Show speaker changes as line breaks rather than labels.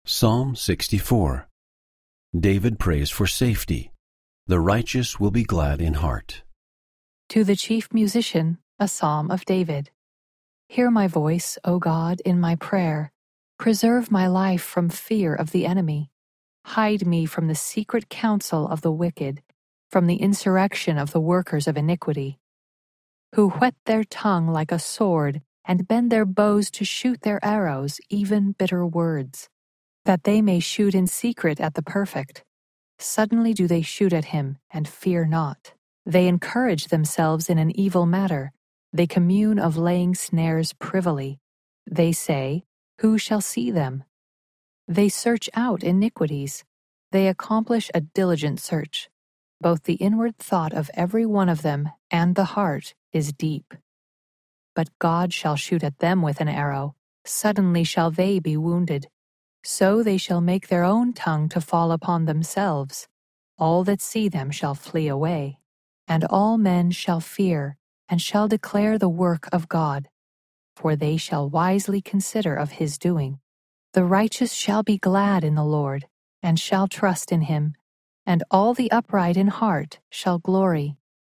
Psalm 64. David prays for safety. The righteous will be glad in heart.
To the chief musician, a psalm of David. Hear my voice, O God, in my prayer. Preserve my life from fear of the enemy. Hide me from the secret counsel of the wicked, from the insurrection of the workers of iniquity, who whet their tongue like a sword and bend their bows to shoot their arrows, even bitter words, that they may shoot in secret at the perfect. Suddenly do they shoot at him and fear not. They encourage themselves in an evil matter. They commune of laying snares privily. They say, who shall see them? They search out iniquities. They accomplish a diligent search. Both the inward thought of every one of them and the heart is deep. But God shall shoot at them with an arrow. Suddenly shall they be wounded. So they shall make their own tongue to fall upon themselves. All that see them shall flee away. And all men shall fear, and shall declare the work of God. For they shall wisely consider of his doing. The righteous shall be glad in the Lord, and shall trust in him, and all the upright in heart shall glory